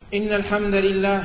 إن الحمد لله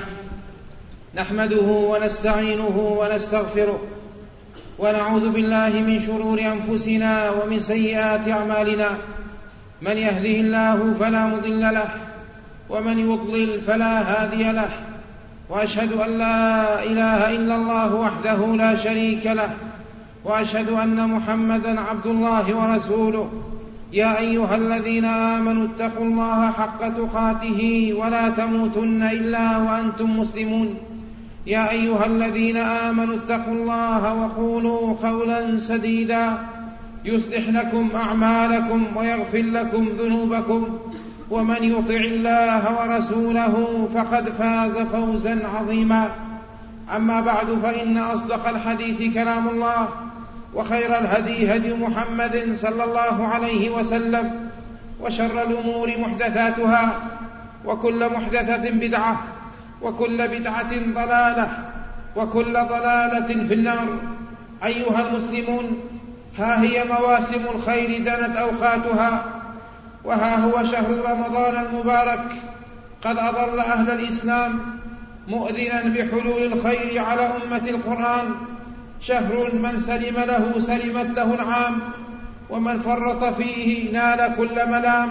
نحمده ونستعينه ونستغفره ونعوذ بالله من شرور أنفسنا ومن سيئات أعمالنا. من يهده الله فلا مضل له ومن يضلل فلا هادي له، وأشهد أن لا إله إلا الله وحده لا شريك له، وأشهد أن محمدا عبد الله ورسوله. يا أيها الذين آمنوا اتقوا الله حق تقاته ولا تموتن إلا وأنتم مسلمون. يا أيها الذين آمنوا اتقوا الله وقولوا قولا سديدا يصلح لكم أعمالكم ويغفر لكم ذنوبكم، ومن يطع الله ورسوله فقد فاز فوزا عظيما. أما بعد، فإن أصدق الحديث كلام الله، وخير الهدي هدي محمد صلى الله عليه وسلم، وشر الأمور محدثاتها، وكل محدثة بدعة، وكل بدعة ضلالة، وكل ضلالة في النار. أيها المسلمون، ها هي مواسم الخير دنت أوقاتها، وها هو شهر رمضان المبارك قد أضل أهل الإسلام مؤذنا بحلول الخير على أمة القرآن. شهر من سلم له سلمت له العام، ومن فرط فيه نال كل ملام.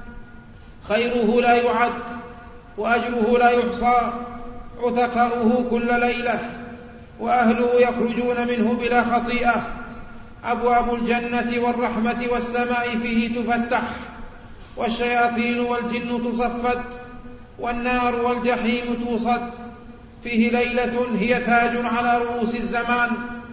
خيره لا يعد وأجره لا يحصى، عتقاؤه كل ليلة وأهله يخرجون منه بلا خطيئة. أبواب الجنة والرحمة والسماء فيه تفتح، والشياطين والجن تصفد، والنار والجحيم توصد. فيه ليلة هي تاج على رؤوس الزمان،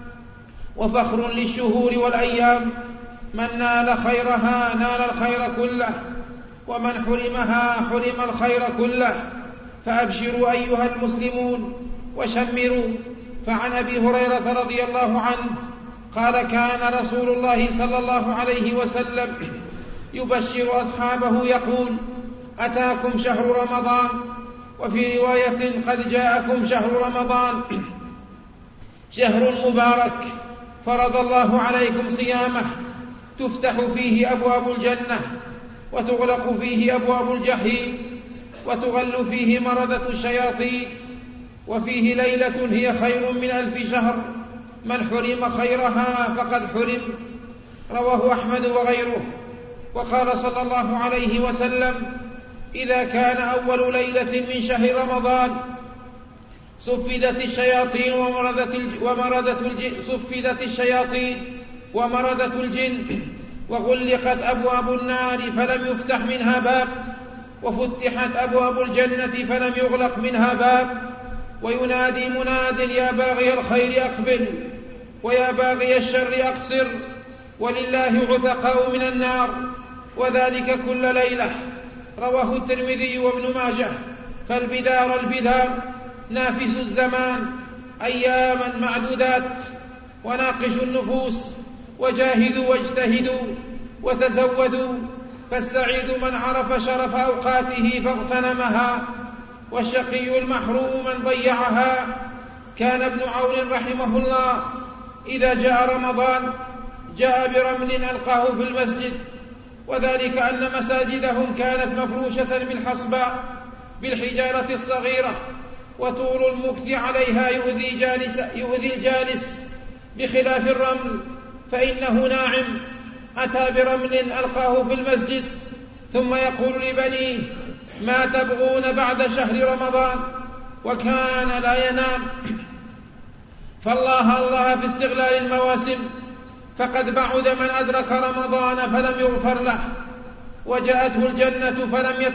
وفخر للشهور والأيام. من نال خيرها نال الخير كله، ومن حرمها حرم الخير كله. فأبشروا أيها المسلمون وشمروا. فعن أبي هريرة رضي الله عنه قال: كان رسول الله صلى الله عليه وسلم يبشر أصحابه يقول: أتاكم شهر رمضان. وفي رواية: قد جاءكم شهر رمضان، شهر مبارك فرض الله عليكم صيامه، تفتح فيه أبواب الجنة، وتغلق فيه أبواب الجحيم، وتغل فيه مردة الشياطين، وفيه ليلة هي خير من 1000 شهر. من حرم خيرها فقد حرم. رواه أحمد وغيره. وقال صلى الله عليه وسلم: إذا كان أول ليلة من شهر رمضان صفدت الشياطين ومردت الجن، وغلقت أبواب النار فلم يفتح منها باب، وفتحت أبواب الجنة فلم يغلق منها باب. وينادي مناد: يا باغي الخير أقبل، ويا باغي الشر أقصر، ولله عتقاء من النار، وذلك كل ليلة. رواه الترمذي وابن ماجه. فالبدار البدار نافس الزمان، أياما معدودات، وناقشوا النفوس، وجاهدوا واجتهدوا وتزودوا. فالسعيد من عرف شرف أوقاته فاغتنمها، والشقي المحروم من ضيعها. كان ابن عون رحمه الله إذا جاء رمضان جاء برمل ألقاه في المسجد، وذلك أن مساجدهم كانت مفروشة بالحصباء بالحجارة الصغيرة، وطول المكث عليها يؤذي الجالس، بخلاف الرمل فإنه ناعم. أتى برمل ألقاه في المسجد، ثم يقول لبنيه: ما تبغون بعد شهر رمضان؟ وكان لا ينام. فالله في استغلال المواسم، فقد بعد من أدرك رمضان فلم يغفر له، وجاءته الجنة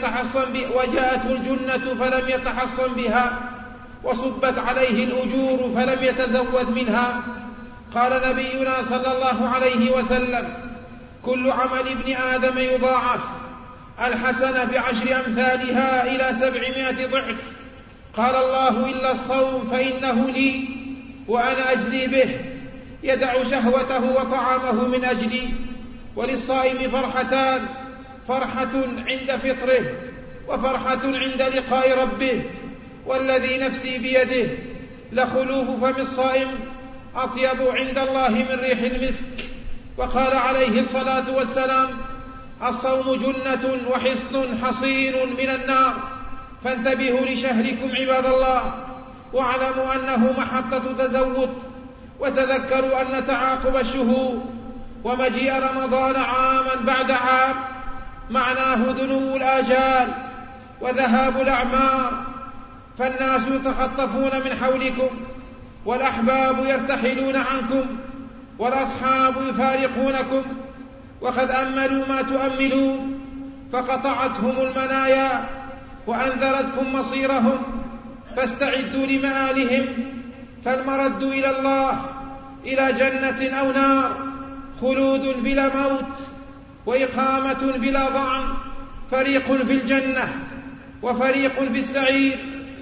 فلم يتحصن بها، وصبت عليه الأجور فلم يتزود منها. قال نبينا صلى الله عليه وسلم: كل عمل ابن آدم يضاعف، الحسنة ب10 أمثالها إلى 700 ضعف. قال الله: إلا الصوم فإنه لي وأنا أجزي به. يدع شهوته وطعامه من أجلي. وللصائم فرحتان: فرحة عند فطره، وفرحة عند لقاء ربه. والذي نفسي بيده لخلوف فم الصائم أطيب عند الله من ريح المسك. وقال عليه الصلاة والسلام: الصوم جنة وحصن حصين من النار. فانتبهوا لشهركم عباد الله، واعلموا أنه محطة تزود، وتذكروا أن تعاقب الشهور ومجيء رمضان عاما بعد عام معناه دنو الآجال وذهاب الأعمار، فالناس يتخطفون من حولكم، والأحباب يرتحلون عنكم، والأصحاب يفارقونكم، وقد أملوا ما تؤملون، فقطعتهم المنايا وأنذرتكم مصيرهم، فاستعدوا لمآلهم، فالمرد إلى الله، إلى جنة أو نار، خلود بلا موت، وإقامة بلا ضعن، فريق في الجنة وفريق في السعير،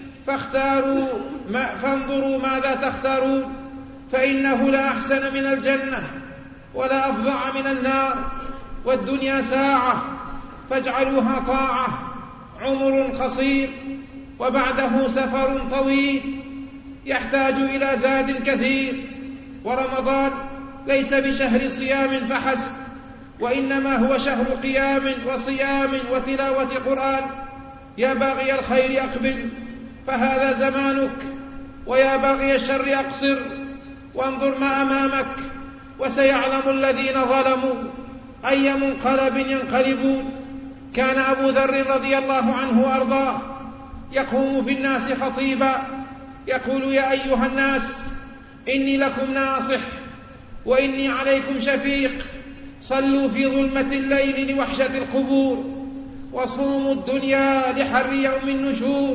فانظروا ماذا تختارون، فإنه لا أحسن من الجنة ولا أفظع من النار، والدنيا ساعة فاجعلوها طاعة، عمر قصير وبعده سفر طويل يحتاج إلى زاد كثير. ورمضان ليس بشهر صيام فحسب، وإنما هو شهر قيام وصيام وتلاوة قرآن. يا باغي الخير أقبل فهذا زمانك، ويا باغي الشر أقصر وانظر ما أمامك، وسيعلم الذين ظلموا أي منقلب ينقلبون. كان أبو ذر رضي الله عنه وأرضاه يقوم في الناس خطيبا يقول: يا أيها الناس، إني لكم ناصح وإني عليكم شفيق، صلوا في ظلمة الليل لوحشة القبور، وصوموا الدنيا لحر يوم النشور،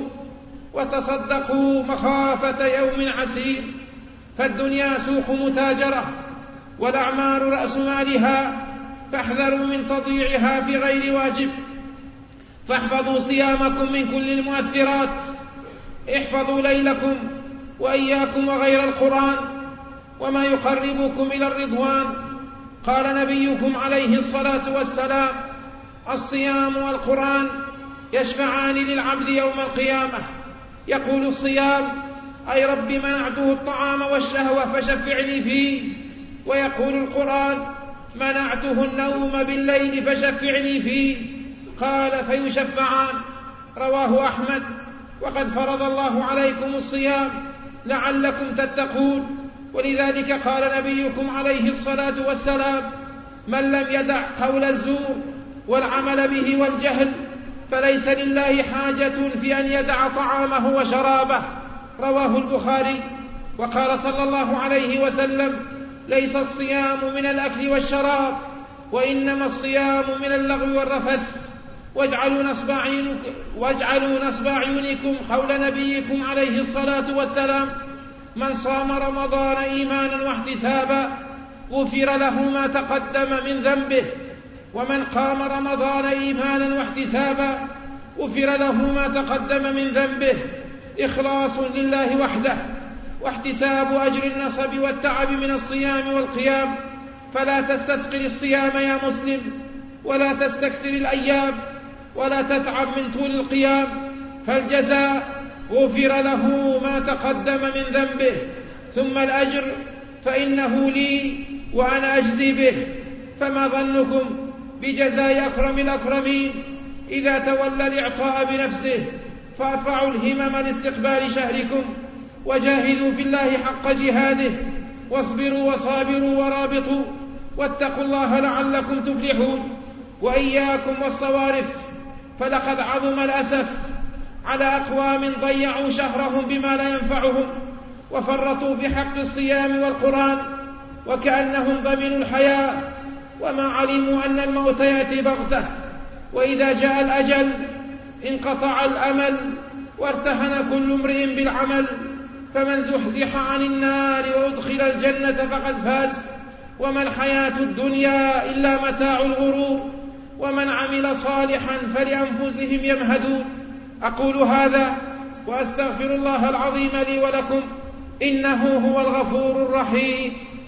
وتصدقوا مخافة يوم عسير، فالدنيا سوق متاجرة، والأعمار رأس مالها، فاحذروا من تضييعها في غير واجب، فاحفظوا صيامكم من كل المؤثرات، احفظوا ليلكم وإياكم وغير القرآن وما يقربكم إلى الرضوان. قال نبيكم عليه الصلاة والسلام: الصيام والقرآن يشفعان للعبد يوم القيامة. يقول الصيام: أي رب منعته الطعام والشهوة فشفعني فيه، ويقول القرآن: منعته النوم بالليل فشفعني فيه. قال: فيشفعان. رواه أحمد. وقد فرض الله عليكم الصيام لعلكم تتقون، ولذلك قال نبيكم عليه الصلاة والسلام: من لم يدع قول الزور والعمل به والجهل فليس لله حاجة في أن يدع طعامه وشرابه. رواه البخاري. وقال صلى الله عليه وسلم: ليس الصيام من الأكل والشراب، وإنما الصيام من اللغو والرفث. واجعلوا نصب أعينكم قول نبيكم عليه الصلاة والسلام: من صام رمضان إيمانا واحتسابا غفر له ما تقدم من ذنبه، ومن قام رمضان إيمانا واحتسابا غفر له ما تقدم من ذنبه. إخلاص لله وحده، واحتساب أجر النصب والتعب من الصيام والقيام. فلا تستثقل الصيام يا مسلم، ولا تستكثر الأيام، ولا تتعب من طول القيام، فالجزاء غفر له ما تقدم من ذنبه، ثم الأجر فإنه لي وأنا أجزي به. فما ظنكم بجزاء أكرم الأكرمين إذا تولى الإعطاء بنفسه؟ فارفعوا الهمم لاستقبال شهركم، وجاهدوا في الله حق جهاده، واصبروا وصابروا ورابطوا، واتقوا الله لعلكم تفلحون. وإياكم والصوارف، فلقد عظم الأسف على أقوام ضيعوا شهرهم بما لا ينفعهم، وفرطوا في حق الصيام والقرآن، وكأنهم ضمنوا الحياة، وما علموا أن الموت يأتي بغتة، وإذا جاء الأجل انقطع الأمل، وارتهن كل امرئ بالعمل. فمن زحزح عن النار وأدخل الجنة فقد فاز، وما الحياة الدنيا إلا متاع الغرور، ومن عمل صالحا فلأنفسهم يمهدون. أقول هذا وأستغفر الله العظيم لي ولكم، إنه هو الغفور الرحيم.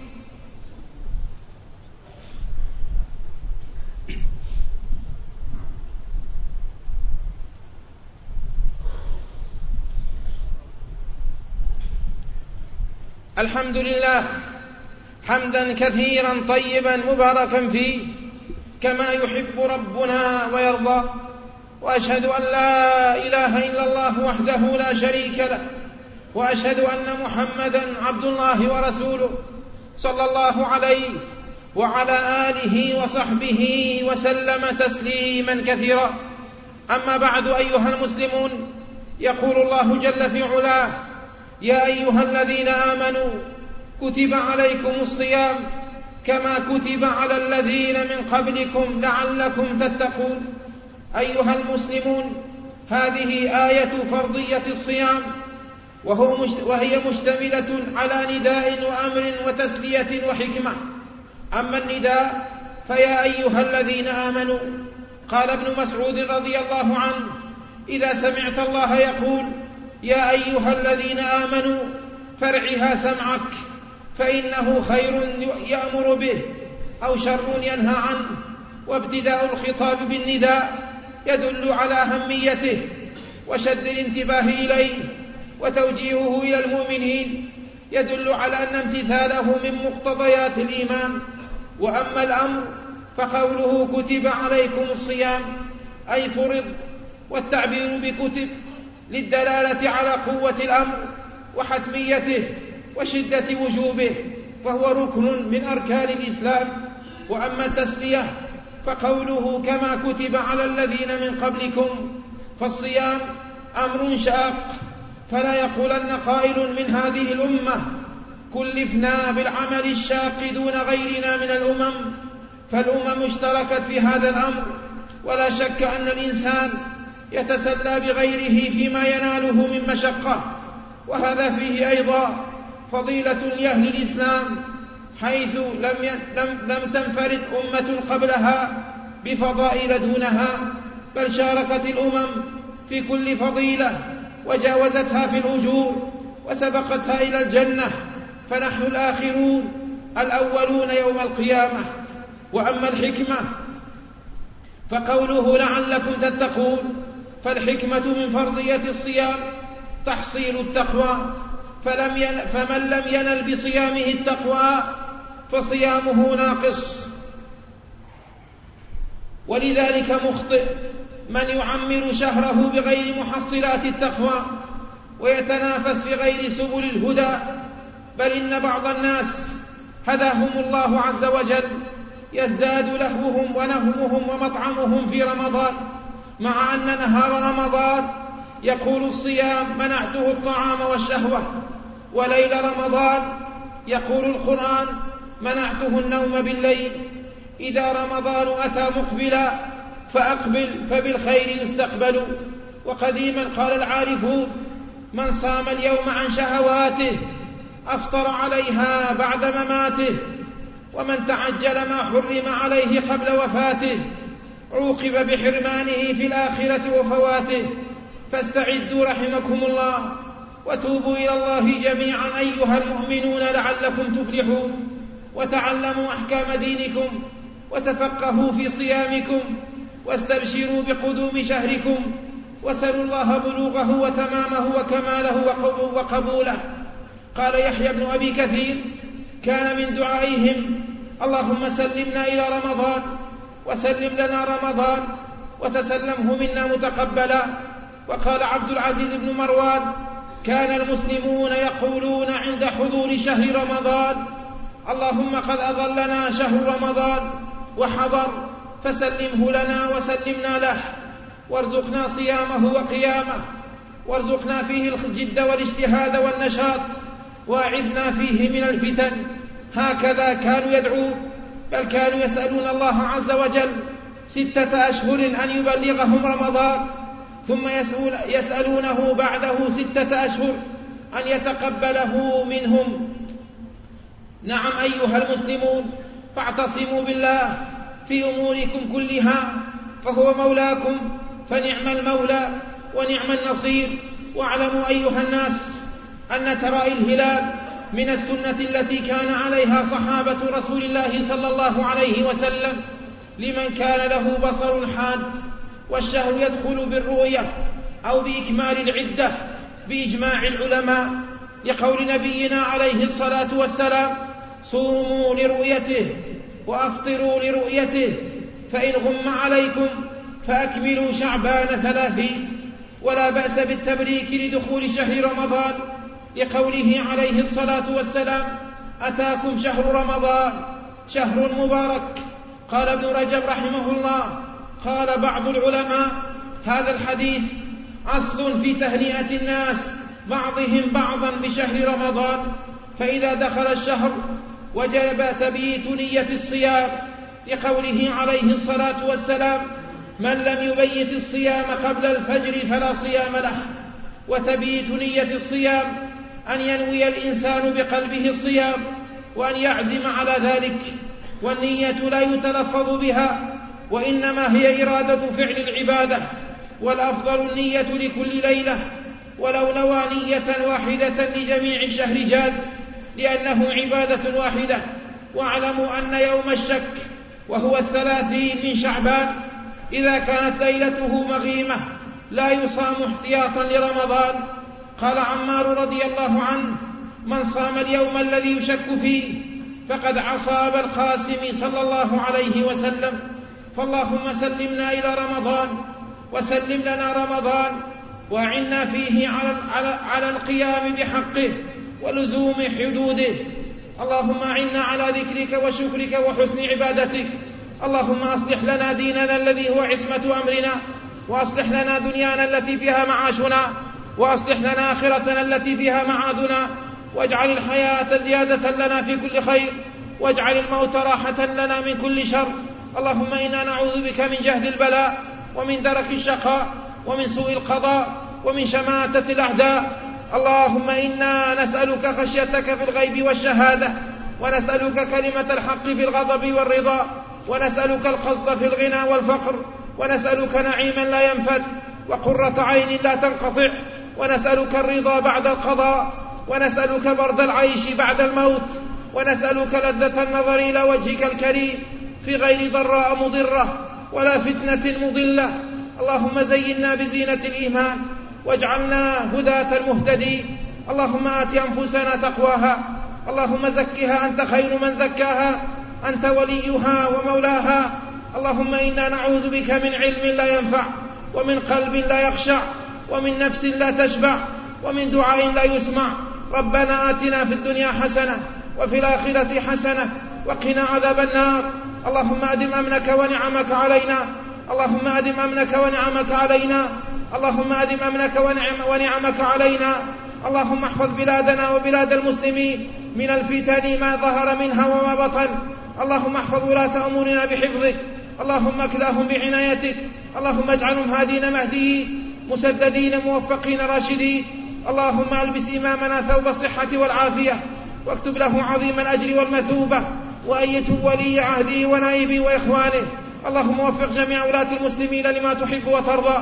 الحمد لله حمدا كثيرا طيبا مباركا فيه كما يحب ربنا ويرضى، وأشهد أن لا إله إلا الله وحده لا شريك له، وأشهد أن محمدا عبد الله ورسوله صلى الله عليه وعلى آله وصحبه وسلم تسليما كثيرا. أما بعد، أيها المسلمون، يقول الله جل في علاه: يا أيها الذين آمنوا كتب عليكم الصيام كما كتب على الذين من قبلكم لعلكم تتقون. أيها المسلمون، هذه آية فرضية الصيام، وهي مشتملة على نداء وأمر وتسلية وحكمة. أما النداء فيا أيها الذين آمنوا، قال ابن مسعود رضي الله عنه: إذا سمعت الله يقول يا أيها الذين آمنوا فارعها سمعك، فإنه خير يأمر به أو شر ينهى عنه. وابتداء الخطاب بالنداء يدل على أهميته وشد الانتباه إليه، وتوجيهه إلى المؤمنين يدل على أن امتثاله من مقتضيات الإيمان. وأما الأمر فقوله كتب عليكم الصيام أي فرض، والتعبير بكتب للدلالة على قوة الأمر وحتميته وشدة وجوبه، فهو ركن من أركان الإسلام. وأما التسلية فقوله كما كتب على الذين من قبلكم، فالصيام أمر شاق، فلا يقولن قائل من هذه الأمة كلفنا بالعمل الشاق دون غيرنا من الأمم، فالأمم اشتركت في هذا الأمر، ولا شك أن الإنسان يتسلى بغيره فيما يناله من مشقة. وهذا فيه أيضا فضيلة لأهل الإسلام، حيث لم تنفرد أمة قبلها بفضائل دونها، بل شاركت الأمم في كل فضيلة وجاوزتها في الأجور وسبقتها إلى الجنة، فنحن الآخرون الأولون يوم القيامة. وأما الحكمة فقوله لعلكم تتقون، فالحكمة من فرضية الصيام تحصيل التقوى، فمن لم ينل بصيامه التقوى فصيامه ناقص. ولذلك مخطئ من يعمر شهره بغير محصلات التقوى ويتنافس في غير سبل الهدى، بل إن بعض الناس هداهم الله عز وجل يزداد لهوهم ونهمهم ومطعمهم في رمضان، مع أن نهار رمضان يقول الصيام منعته الطعام والشهوة، وليل رمضان يقول القرآن منعته النوم بالليل. إذا رمضان أتى مقبلا فأقبل فبالخير يستقبل. وقديما قال العارفون: من صام اليوم عن شهواته أفطر عليها بعد مماته، ومن تعجل ما حرم عليه قبل وفاته عوقب بحرمانه في الآخرة وفواته. فاستعدوا رحمكم الله وتوبوا إلى الله جميعا أيها المؤمنون لعلكم تفلحون، وتعلموا أحكام دينكم، وتفقهوا في صيامكم، واستبشروا بقدوم شهركم، وسلوا الله بلوغه وتمامه وكماله وقبوله. قال يحيى بن أبي كثير: كان من دعائهم اللهم سلمنا إلى رمضان وسلم لنا رمضان وتسلمه منا متقبلا. وقال عبد العزيز بن مروان: كان المسلمون يقولون عند حضور شهر رمضان: اللهم قد أظلنا شهر رمضان وحضر، فسلمه لنا وسلمنا له، وارزقنا صيامه وقيامه، وارزقنا فيه الجد والاجتهاد والنشاط، واعذنا فيه من الفتن. هكذا كانوا يدعون، بل كانوا يسألون الله عز وجل 6 أشهر أن يبلغهم رمضان، ثم يسألونه بعده 6 أشهر أن يتقبله منهم. نعم أيها المسلمون، فاعتصموا بالله في أموركم كلها، فهو مولاكم، فنعم المولى ونعم النصير. واعلموا أيها الناس أن ترائي الهلال من السنة التي كان عليها صحابة رسول الله صلى الله عليه وسلم لمن كان له بصر حاد. والشهر يدخل بالرؤية أو بإكمال العدة بإجماع العلماء، لقول نبينا عليه الصلاة والسلام: صوموا لرؤيته وأفطروا لرؤيته، فإن غم عليكم فأكملوا شعبان 30. ولا بأس بالتبريك لدخول شهر رمضان لقوله عليه الصلاة والسلام: أتاكم شهر رمضان شهر مبارك. قال ابن رجب رحمه الله: قال بعض العلماء: هذا الحديث أصل في تهنئة الناس بعضهم بعضا بشهر رمضان، فإذا دخل الشهر وجب تبييت نية الصيام لقوله عليه الصلاة والسلام: من لم يبيت الصيام قبل الفجر فلا صيام له. وتبييت نية الصيام أن ينوي الإنسان بقلبه الصيام وأن يعزم على ذلك، والنية لا يتلفظ بها وإنما هي إرادة فعل العبادة، والأفضل النية لكل ليلة، ولو نوى نية واحدة لجميع الشهر جاز لأنه عبادة واحدة. واعلموا أن يوم الشك وهو 30 من شعبان إذا كانت ليلته مغيمة لا يصام احتياطا لرمضان. قال عمار رضي الله عنه: من صام اليوم الذي يشك فيه فقد عصى أبا القاسم صلى الله عليه وسلم. فاللهم سلمنا إلى رمضان وسلم لنا رمضان، وأعنا فيه على القيام بحقه ولزوم حدوده. اللهم أعنا على ذكرك وشكرك وحسن عبادتك. اللهم أصلح لنا ديننا الذي هو عصمة أمرنا، وأصلح لنا دنيانا التي فيها معاشنا، وأصلح لنا آخرتنا التي فيها معادنا، واجعل الحياة زيادة لنا في كل خير، واجعل الموت راحة لنا من كل شر. اللهم إنا نعوذ بك من جهد البلاء ومن درك الشقاء ومن سوء القضاء ومن شماتة الأعداء. اللهم إنا نسألك خشيتك في الغيب والشهادة، ونسألك كلمة الحق في الغضب والرضا، ونسألك القصد في الغنى والفقر، ونسألك نعيما لا ينفد وقرة عين لا تنقطع، ونسألك الرضا بعد القضاء، ونسألك برد العيش بعد الموت، ونسألك لذة النظر إلى وجهك الكريم في غير ضراء مضرة ولا فتنة مضلة. اللهم زينا بزينة الإيمان واجعلنا هداة المهتدين. اللهم آت أنفسنا تقواها، اللهم زكها أنت خير من زكاها، أنت وليها ومولاها. اللهم إنا نعوذ بك من علم لا ينفع، ومن قلب لا يخشع، ومن نفس لا تشبع، ومن دعاء لا يسمع. ربنا آتنا في الدنيا حسنة وفي الآخرة حسنة وقنا عذاب النار. اللهم أدم أمنك ونعمك علينا، اللهم أدم أمنك ونعمك علينا، اللهم أدم أمنك ونعمك علينا. اللهم احفظ بلادنا وبلاد المسلمين من الفتن ما ظهر منها وما بطن. اللهم احفظ ولاة أمورنا بحفظك، اللهم اكلاهم بعنايتك، اللهم اجعلهم هادين مهديين مسددين موفقين راشدين. اللهم البس إمامنا ثوب الصحة والعافية، واكتب له عظيم الأجر والمثوبة، وأيته ولي عهده ونائبه وإخوانه. اللهم وفق جميع ولاة المسلمين لما تحب وترضى.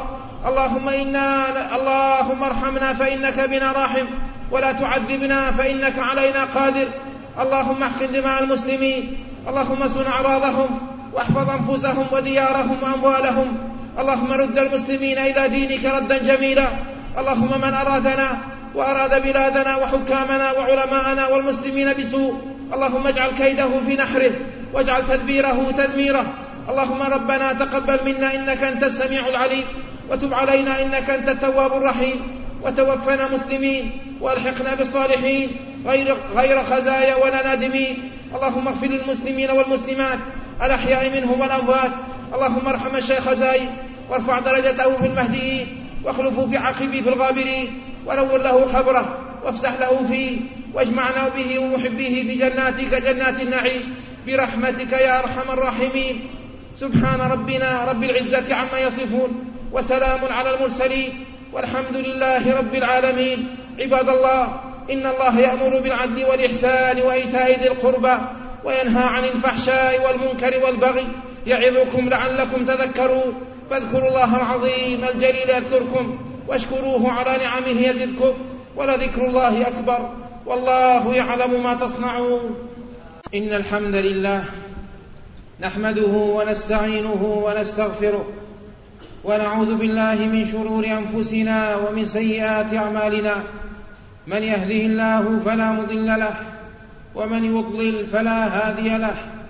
اللهم ارحمنا فإنك بنا راحم، ولا تعذبنا فإنك علينا قادر. اللهم احقن دماء المسلمين، اللهم اسن أعراضهم، واحفظ أنفسهم وديارهم وأموالهم. اللهم رد المسلمين إلى دينك ردا جميلا. اللهم من أرادنا وأراد بلادنا وحكامنا وعلماءنا والمسلمين بسوء، اللهم اجعل كيده في نحره واجعل تدبيره تدميره. اللهم ربنا تقبل منا إنك أنت السميع العليم، وتب علينا إنك أنت التواب الرحيم، وتوفنا مسلمين والحقنا بالصالحين غير خزايا ولا نادمين. اللهم اغفر للمسلمين والمسلمات الأحياء منهم والأموات. اللهم ارحم الشيخ زايد وارفع درجته في المهديين، واخلفه في عقبه في الغابرين، ونور له قبره وافسح له فيه، واجمعنا به ومحبيه في جناتك جنات النعيم برحمتك يا أرحم الراحمين. سبحان ربنا رب العزة عما يصفون، وسلام على المرسلين، والحمد لله رب العالمين. عباد الله، إن الله يأمر بالعدل والإحسان وإيتاء ذي القربى، وينهى عن الفحشاء والمنكر والبغي، يعظكم لعلكم تذكرون. فاذكروا الله العظيم الجليل يذكركم، واشكروه على نعمه يزدكم، ولذكر الله أكبر، والله يعلم ما تصنعون. إن الحمد لله نحمده ونستعينه ونستغفره، ونعوذ بالله من شرور أنفسنا ومن سيئات أعمالنا. من يهده الله فلا مضل له، ومن يضلل فلا هادي له،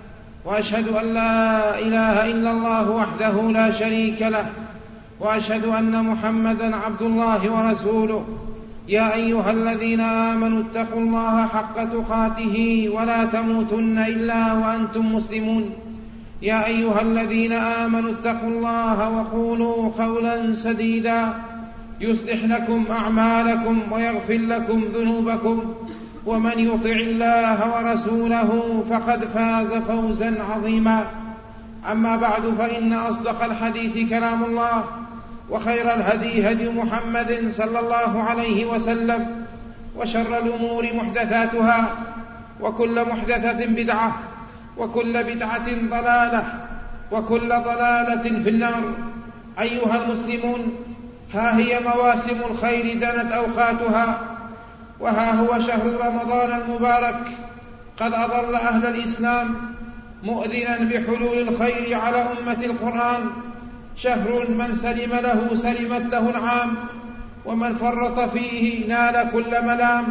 وأشهد أن لا إله إلا الله وحده لا شريك له، وأشهد أن محمدًا عبد الله ورسوله. يا أيها الذين آمنوا اتقوا الله حق تقاته ولا تموتن إلا وأنتم مسلمون. يا أيها الذين آمنوا اتقوا الله وقولوا قولا سديدا يصلح لكم أعمالكم ويغفر لكم ذنوبكم، ومن يطع الله ورسوله فقد فاز فوزا عظيما. أما بعد، فإن أصدق الحديث كلام الله، وخير الهدي هدي محمد صلى الله عليه وسلم، وشر الأمور محدثاتها، وكل محدثة بدعة، وكل بدعة ضلالة، وكل ضلالة في النار. أيها المسلمون، ها هي مواسم الخير دنت أوقاتها، وها هو شهر رمضان المبارك قد أضل أهل الإسلام مؤذنا بحلول الخير على أمة القرآن. شهر من سلم له سلمت له العام، ومن فرط فيه نال كل ملام.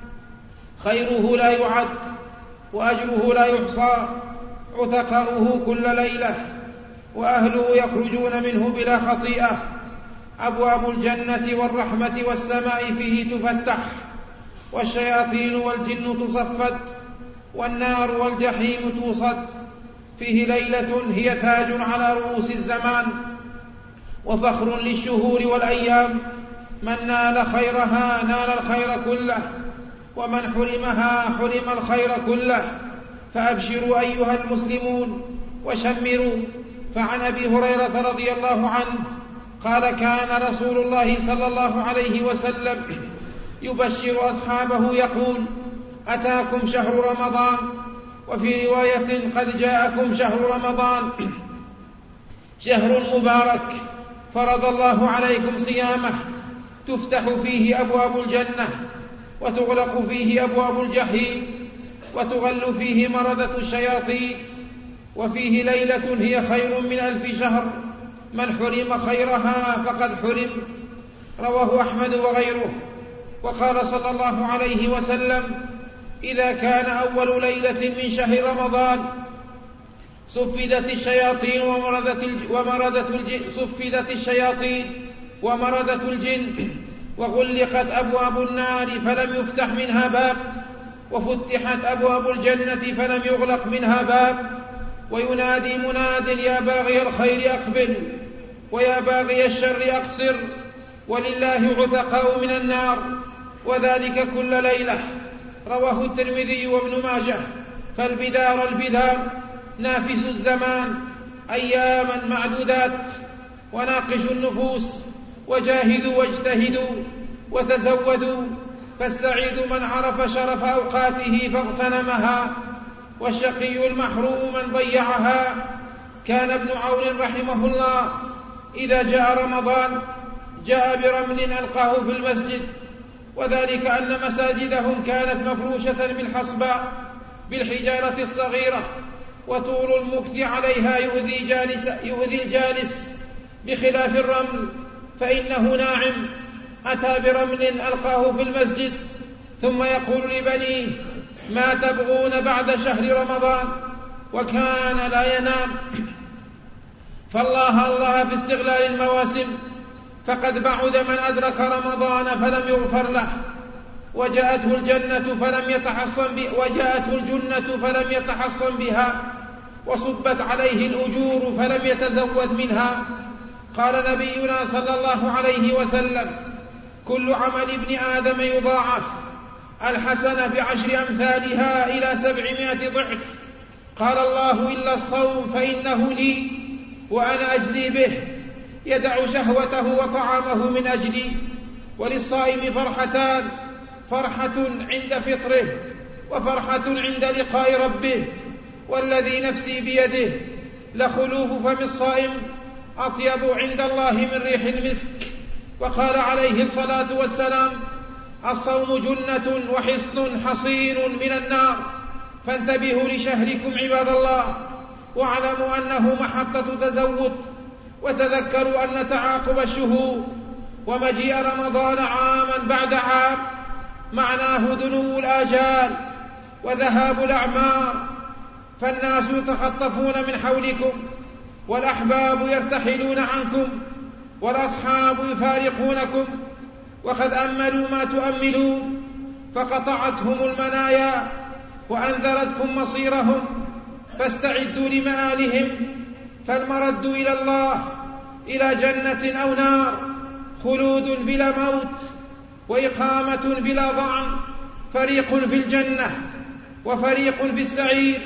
خيره لا يعد وأجره لا يحصى، عتقاؤه كل ليلة، وأهله يخرجون منه بلا خطيئة. أبواب الجنة والرحمة والسماء فيه تفتح، والشياطين والجن تصفد، والنار والجحيم توصد. فيه ليلة هي تاج على رؤوس الزمان، وفخر للشهور والأيام. من نال خيرها نال الخير كله، ومن حرمها حرم الخير كله. فأبشروا أيها المسلمون وشمروا. فعن أبي هريرة رضي الله عنه قال: كان رسول الله صلى الله عليه وسلم يبشر أصحابه يقول: أتاكم شهر رمضان. وفي رواية: قد جاءكم شهر رمضان، شهر مبارك فرض الله عليكم صيامه، تفتح فيه أبواب الجنة، وتغلق فيه أبواب الجحيم، وتغل فيه مردة الشياطين، وفيه ليلة هي خير من 1000 شهر. من حرم خيرها فقد حرم. رواه أحمد وغيره. وقال صلى الله عليه وسلم: إذا كان أول ليلة من شهر رمضان صفدت الشياطين ومردت الجن، وغلقت أبواب النار فلم يفتح منها باب، وفتحت أبواب الجنة فلم يغلق منها باب. وينادي مناد: يا باغي الخير أقبل، ويا باغي الشر أقصر، ولله عتقاء من النار، وذلك كل ليلة. رواه الترمذي وابن ماجه. فالبدار البدار نافس الزمان، أياما معدودات، وناقش النفوس. وجاهدوا واجتهدوا وتزودوا، فالسعيد من عرف شرف أوقاته فاغتنمها، والشقي المحروم من ضيعها. كان ابن عون رحمه الله إذا جاء رمضان جاء برمل ألقاه في المسجد، وذلك أن مساجدهم كانت مفروشة بالحصباء بالحجارة الصغيرة، وطول المكث عليها يؤذي الجالس، بخلاف الرمل فإنه ناعم. أتى برمل ألقاه في المسجد، ثم يقول لبنيه: ما تبغون بعد شهر رمضان؟ وكان لا ينام. فالله في استغلال المواسم، فقد بعد من أدرك رمضان فلم يغفر له، وجاءته الجنة فلم يتحصن بها، وصبت عليه الأجور فلم يتزود منها. قال نبينا صلى الله عليه وسلم: كل عمل ابن آدم يضاعف، الحسنة ب10 أمثالها إلى 700 ضعف. قال الله: إلا الصوم فإنه لي وأنا أجزي به. يدع شهوته وطعامه من أجلي. وللصائم فرحتان: فرحة عند فطره، وفرحة عند لقاء ربه. والذي نفسي بيده لخلوف فم الصائم أطيب عند الله من ريح المسك. وقال عليه الصلاة والسلام: الصوم جنة وحصن حصين من النار. فانتبهوا لشهركم عباد الله، واعلموا أنه محطة تزود. وتذكروا أن تعاقب الشهور ومجيء رمضان عاما بعد عام معناه دنو الآجال وذهاب الأعمار. فالناس يتخطفون من حولكم، والأحباب يرتحلون عنكم، والأصحاب يفارقونكم، وقد أملوا ما تؤملون، فقطعتهم المنايا وأنذرتكم مصيرهم، فاستعدوا لمآلهم، فالمرد إلى الله إلى جنة أو نار، خلود بلا موت وإقامة بلا ضعن، فريق في الجنة وفريق في السعير،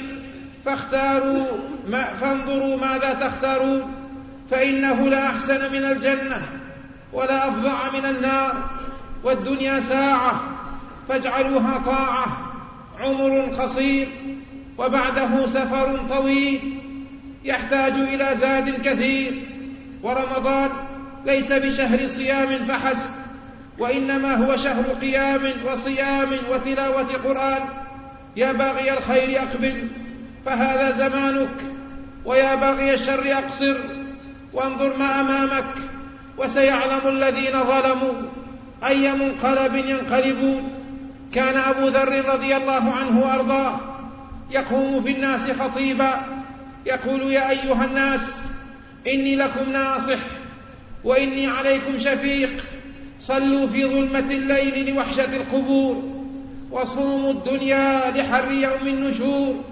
فانظروا ماذا تختارون، فإنه لا أحسن من الجنة ولا أفظع من النار، والدنيا ساعة فاجعلوها طاعة، عمر قصير وبعده سفر طويل يحتاج إلى زاد كثير. ورمضان ليس بشهر صيام فحسب، وإنما هو شهر قيام وصيام وتلاوة قرآن. يا باغي الخير أقبل فهذا زمانك، ويا باغي الشر أقصر وانظر ما أمامك، وسيعلم الذين ظلموا أي منقلب ينقلبون. كان أبو ذر رضي الله عنه وأرضاه يقوم في الناس خطيبا يقول: يا أيها الناس، إني لكم ناصح وإني عليكم شفيق، صلوا في ظلمة الليل لوحشة القبور، وصوموا الدنيا لحر يوم النشور،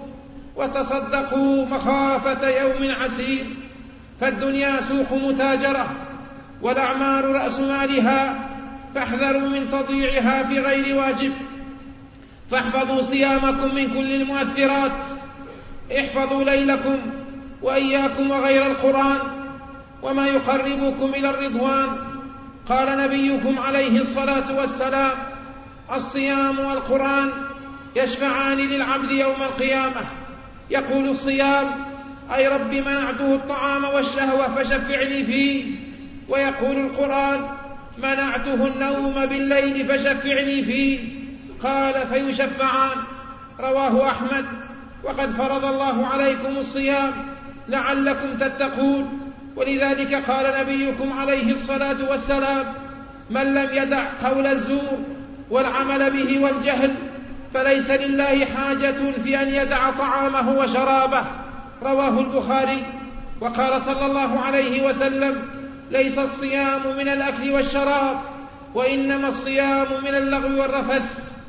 وتصدقوا مخافة يوم عسير. فالدنيا سوق متاجرة، والأعمال رأس مالها، فاحذروا من تضييعها في غير واجب. فاحفظوا صيامكم من كل المؤثرات، احفظوا ليلكم وإياكم وغير القرآن وما يقربكم إلى الرضوان. قال نبيكم عليه الصلاة والسلام: الصيام والقرآن يشفعان للعبد يوم القيامة. يقول الصيام: أي رب منعته الطعام والشهوة فشفعني فيه. ويقول القرآن: منعته النوم بالليل فشفعني فيه. قال: فيشفعان. رواه أحمد. وقد فرض الله عليكم الصيام لعلكم تتقون، ولذلك قال نبيكم عليه الصلاة والسلام: من لم يدع قول الزور والعمل به والجهل فليس لله حاجة في أن يدع طعامه وشرابه. رواه البخاري. وقال صلى الله عليه وسلم: ليس الصيام من الأكل والشراب، وإنما الصيام من اللغو والرفث.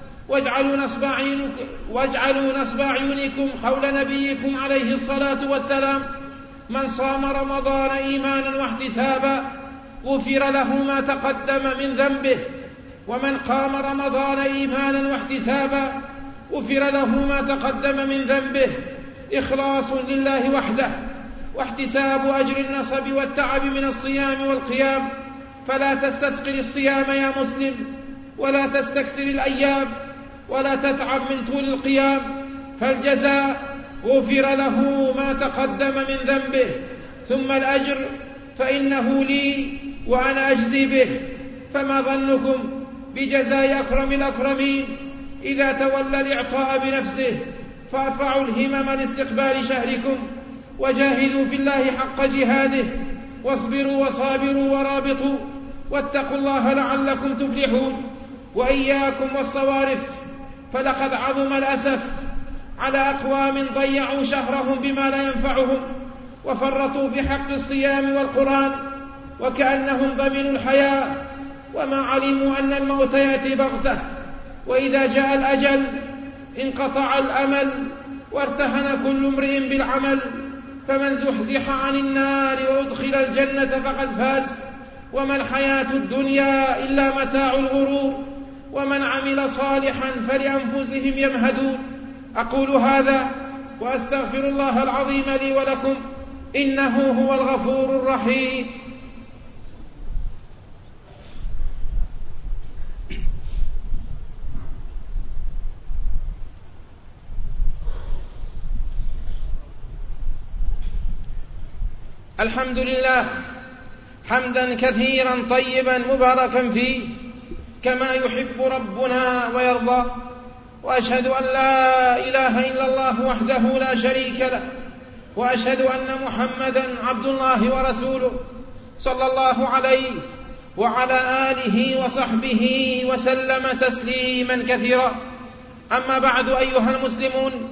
واجعلوا نصب أعينكم قول نبيكم عليه الصلاة والسلام: من صام رمضان إيمانا واحتسابا غفر له ما تقدم من ذنبه، ومن قام رمضان إيمانا واحتسابا غفر له ما تقدم من ذنبه. إخلاص لله وحده، واحتساب أجر النصب والتعب من الصيام والقيام. فلا تستثقل الصيام يا مسلم، ولا تستكثر الأيام، ولا تتعب من طول القيام، فالجزاء غفر له ما تقدم من ذنبه، ثم الأجر فإنه لي وأنا أجزي به. فما ظنكم بجزاء أكرم الأكرمين إذا تولى الإعطاء بنفسه؟ فارفعوا الهمم لاستقبال شهركم، وجاهدوا في الله حق جهاده، واصبروا وصابروا ورابطوا، واتقوا الله لعلكم تفلحون. وإياكم والصوارف، فلقد عظم الأسف على أقوام ضيعوا شهرهم بما لا ينفعهم، وفرطوا في حق الصيام والقرآن، وكأنهم ضمنوا الحياة وما علموا أن الموت يأتي بغتة، وإذا جاء الأجل انقطع الأمل، وارتهن كل امرئ بالعمل. فمن زحزح عن النار وأدخل الجنة فقد فاز، وما الحياة الدنيا إلا متاع الغرور، ومن عمل صالحا فلأنفسهم يمهدون. أقول هذا وأستغفر الله العظيم لي ولكم، إنه هو الغفور الرحيم. الحمد لله حمدا كثيرا طيبا مباركا فيه كما يحب ربنا ويرضى، وأشهد أن لا إله إلا الله وحده لا شريك له، وأشهد أن محمدا عبد الله ورسوله صلى الله عليه وعلى آله وصحبه وسلم تسليما كثيرا. أما بعد، أيها المسلمون،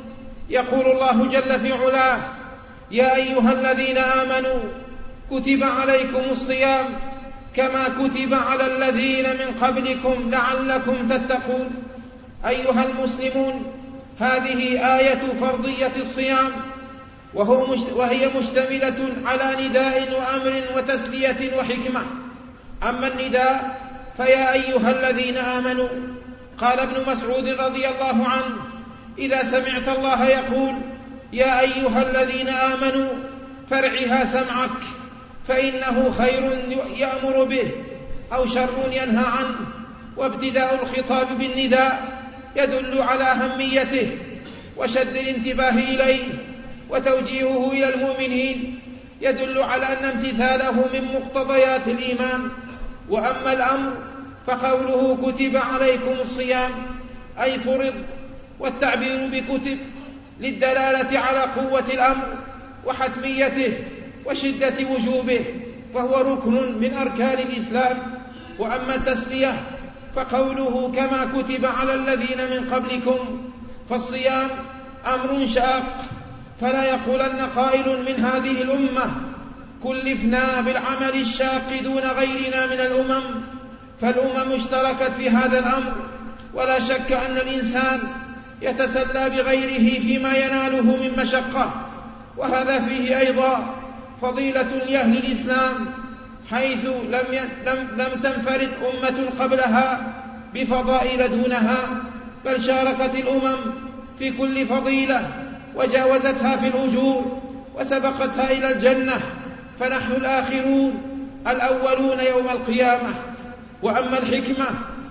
يقول الله جل في علاه: يا أيها الذين آمنوا كتب عليكم الصيام كما كتب على الذين من قبلكم لعلكم تتقون. أيها المسلمون، هذه آية فرضية الصيام، وهي مشتملة على نداء وأمر وتسلية وحكمة. أما النداء فيا أيها الذين آمنوا، قال ابن مسعود رضي الله عنه: إذا سمعت الله يقول يا أيها الذين آمنوا فارعها سمعك، فإنه خير يأمر به أو شر ينهى عنه. وابتداء الخطاب بالنداء يدل على أهميته وشد الانتباه إليه، وتوجيهه إلى المؤمنين يدل على أن امتثاله من مقتضيات الإيمان. وأما الأمر فقوله كتب عليكم الصيام أي فرض، والتعبير بكتب للدلالة على قوة الأمر وحتميته وشدة وجوبه، فهو ركن من أركان الإسلام. وأما التسلية فقوله كما كتب على الذين من قبلكم، فالصيام أمر شاق، فلا يقولن قائل من هذه الأمة كلفنا بالعمل الشاق دون غيرنا من الأمم، فالأمم اشتركت في هذا الأمر، ولا شك أن الإنسان يتسلى بغيره فيما يناله من مشقة. وهذا فيه أيضا فضيلة لأهل الإسلام، حيث لم تنفرد أمة قبلها بفضائل دونها، بل شاركت الأمم في كل فضيلة وجاوزتها في الأجور وسبقتها إلى الجنة، فنحن الآخرون الأولون يوم القيامة. وأما الحكمة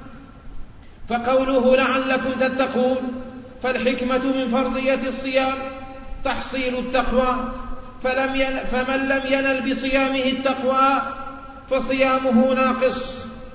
فقوله لعلكم تتقون، فالحكمة من فرضية الصيام تحصيل التقوى، فمن لم ينل بصيامه التقوى فصيامه ناقص.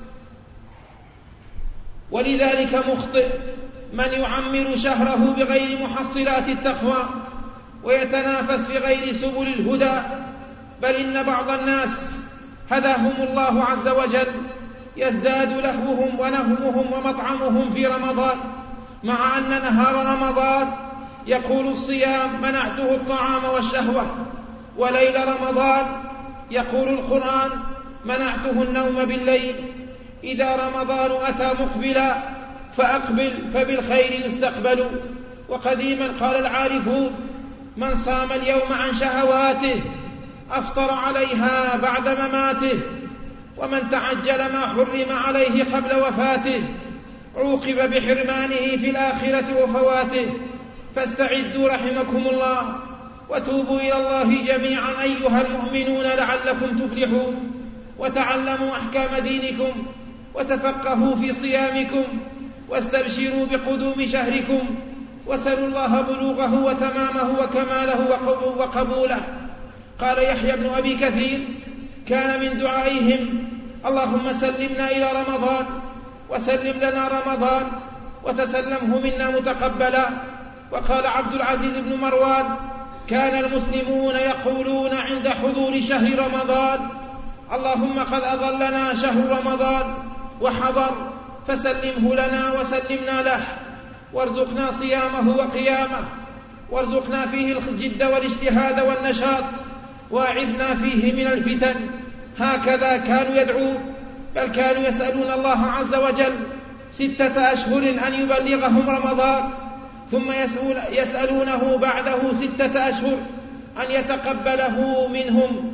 ولذلك مخطئ من يعمر شهره بغير محصلات التقوى ويتنافس في غير سبل الهدى، بل إن بعض الناس هداهم الله عز وجل يزداد لهوهم ونهمهم ومطعمهم في رمضان، مع أن نهار رمضان يقول الصيام منعته الطعام والشهوة، وليل رمضان يقول القرآن منعته النوم بالليل. إذا رمضان أتى مقبلا فأقبل فبالخير يستقبل. وقديما قال العارفون: من صام اليوم عن شهواته أفطر عليها بعد مماته، ومن تعجل ما حرم عليه قبل وفاته عوقب بحرمانه في الآخرة وفواته. فاستعدوا رحمكم الله وتوبوا إلى الله جميعا أيها المؤمنون لعلكم تفلحون، وتعلموا أحكام دينكم وتفقهوا في صيامكم، واستبشروا بقدوم شهركم، وسلوا الله بلوغه وتمامه وكماله وقبوله. قال يحيى بن أبي كثير: كان من دعائهم اللهم سلمنا إلى رمضان وسلم لنا رمضان وتسلمه منا متقبلا. وقال عبد العزيز بن مروان: كان المسلمون يقولون عند حضور شهر رمضان: اللهم قد أظلنا شهر رمضان وحضر، فسلمه لنا وسلمنا له، وارزقنا صيامه وقيامه، وارزقنا فيه الجد والاجتهاد والنشاط، واعذنا فيه من الفتن. هكذا كانوا يدعون، بل كانوا يسألون الله عز وجل 6 أشهر أن يبلغهم رمضان، ثم يسألونه بعده 6 أشهر أن يتقبله منهم.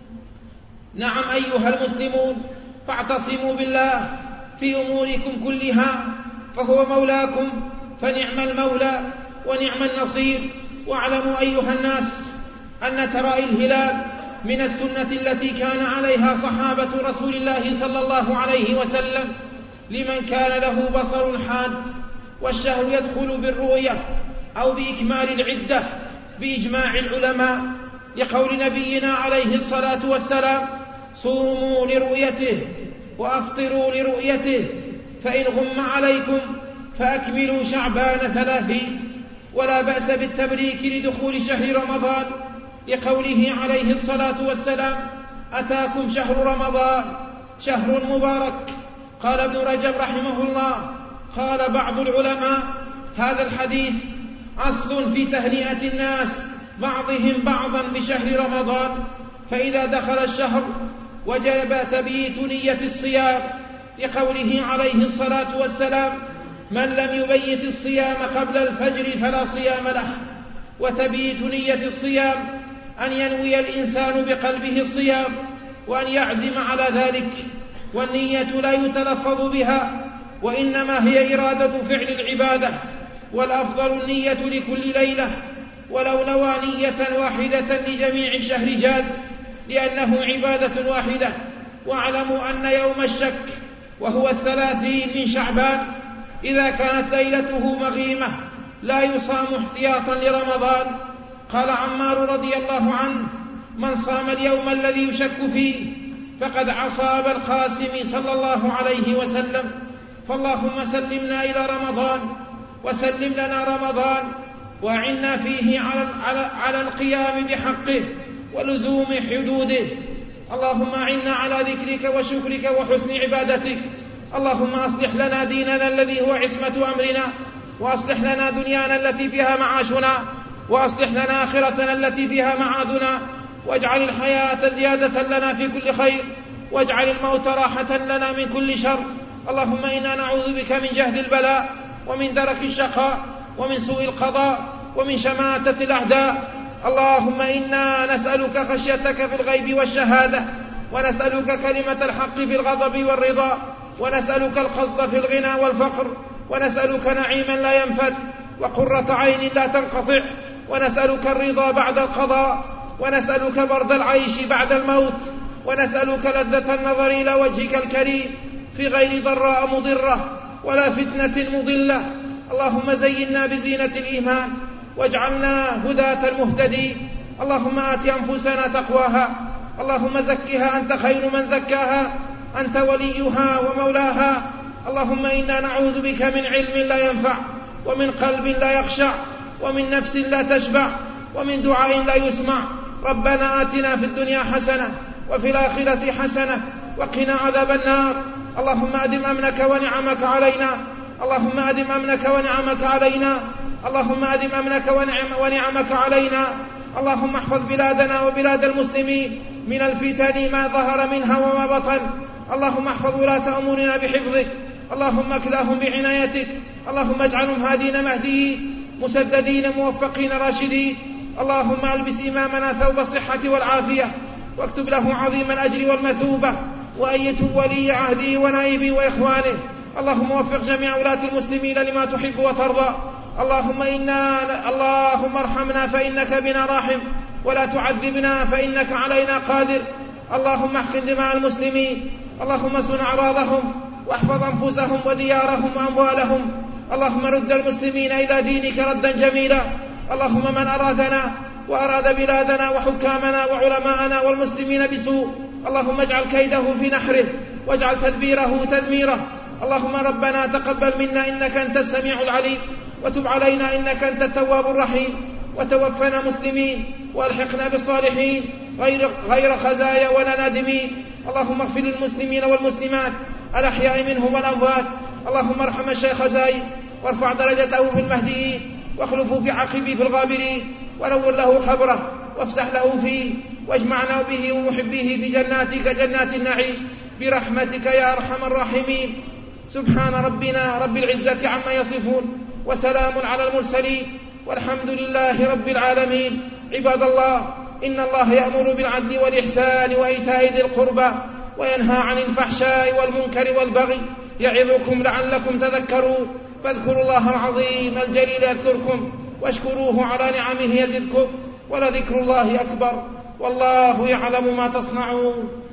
نعم أيها المسلمون، فاعتصموا بالله في أموركم كلها، فهو مولاكم، فنعم المولى ونعم النصير. واعلموا أيها الناس أن ترائي الهلال من السنة التي كان عليها صحابة رسول الله صلى الله عليه وسلم لمن كان له بصر حاد. والشهر يدخل بالرؤية أو بإكمال العدة بإجماع العلماء، لقول نبينا عليه الصلاة والسلام: صوموا لرؤيته وأفطروا لرؤيته، فإن غم عليكم فأكملوا شعبان 30. ولا بأس بالتبريك لدخول شهر رمضان، لقوله عليه الصلاة والسلام: أتاكم شهر رمضان شهر مبارك. قال ابن رجب رحمه الله: قال بعض العلماء: هذا الحديث أصل في تهنئة الناس بعضهم بعضا بشهر رمضان. فإذا دخل الشهر وجب تبييت نية الصيام، لقوله عليه الصلاة والسلام: من لم يبيت الصيام قبل الفجر فلا صيام له. وتبييت نية الصيام أن ينوي الإنسان بقلبه الصيام وأن يعزم على ذلك، والنية لا يتلفظ بها وإنما هي إرادة فعل العبادة، والأفضل النية لكل ليلة، ولو نوى نية واحدة لجميع الشهر جاز، لأنه عبادة واحدة. واعلموا أن يوم الشك وهو 30 من شعبان إذا كانت ليلته مغيمة لا يصام احتياطا لرمضان. قال عمار رضي الله عنه: من صام اليوم الذي يشك فيه فقد عصى أبا القاسم صلى الله عليه وسلم. فاللهم سلمنا إلى رمضان وسلم لنا رمضان، وأعنا فيه على القيام بحقه ولزوم حدوده. اللهم أعنا على ذكرك وشكرك وحسن عبادتك. اللهم أصلح لنا ديننا الذي هو عصمة أمرنا، وأصلح لنا دنيانا التي فيها معاشنا، وأصلح لنا آخرتنا التي فيها معادنا، واجعل الحياة زيادة لنا في كل خير، واجعل الموت راحة لنا من كل شر. اللهم إنا نعوذ بك من جهد البلاء، ومن درك الشقاء، ومن سوء القضاء، ومن شماتة الأعداء. اللهم إنا نسألك خشيتك في الغيب والشهادة، ونسألك كلمة الحق في الغضب والرضا، ونسألك القصد في الغنى والفقر، ونسألك نعيما لا ينفد وقرة عين لا تنقطع، ونسألك الرضا بعد القضاء، ونسألك برد العيش بعد الموت، ونسألك لذة النظر إلى وجهك الكريم في غير ضراء مضرة ولا فتنة مضلة. اللهم زينا بزينة الإيمان واجعلنا هداة المهتدين. اللهم آت أنفسنا تقواها، اللهم زكها أنت خير من زكاها، أنت وليها ومولاها. اللهم إنا نعوذ بك من علم لا ينفع، ومن قلب لا يخشع، ومن نفس لا تشبع، ومن دعاء لا يسمع. ربنا آتنا في الدنيا حسنة وفي الآخرة حسنة وقنا عذاب النار. اللهم أدم أمنك ونعمك علينا، اللهم أدم أمنك ونعمك علينا، اللهم أدم أمنك ونعمك علينا. اللهم احفظ بلادنا وبلاد المسلمين من الفتن ما ظهر منها وما بطن. اللهم احفظ ولاة أمورنا بحفظك، اللهم اكلاهم بعنايتك، اللهم اجعلهم هادين مهديين مسددين موفقين راشدين. اللهم البس إمامنا ثوب الصحة والعافية، واكتب له عظيم الأجر والمثوبة، وأيت ولي عهده ونائبه وإخوانه. اللهم وفق جميع ولاة المسلمين لما تحب وترضى. اللهم ارحمنا فإنك بنا راحم، ولا تعذبنا فإنك علينا قادر. اللهم احقن دماء المسلمين، اللهم سن أعراضهم، واحفظ أنفسهم وديارهم وأموالهم. اللهم رد المسلمين إلى دينك ردا جميلا. اللهم من أرادنا وأراد بلادنا وحكامنا وعلماءنا والمسلمين بسوء، اللهم اجعل كيده في نحره، واجعل تدبيره تدميره. اللهم ربنا تقبل منا إنك أنت السميع العليم، وتب علينا إنك أنت التواب الرحيم، وتوفنا مسلمين والحقنا بالصالحين غير خزايا ولا نادمين. اللهم اغفر للمسلمين والمسلمات الأحياء منهم والأموات. اللهم ارحم الشيخ زايد وارفع درجته في المهديين، واخلفه في عقبه في الغابرين، ونور له خبره وافسح له فيه، واجمعنا به ومحبيه في جناتك جنات النعيم برحمتك يا أرحم الراحمين. سبحان ربنا رب العزة عما يصفون، وسلام على المرسلين، والحمد لله رب العالمين. عباد الله، إن الله يأمر بالعدل والإحسان وإيتاء ذي القربى، وينهى عن الفحشاء والمنكر والبغي، يعظكم لعلكم تذكرون. فاذكروا الله العظيم الجليل يذكركم، واشكروه على نعمه يزدكم، ولذكر الله أكبر، والله يعلم ما تصنعون.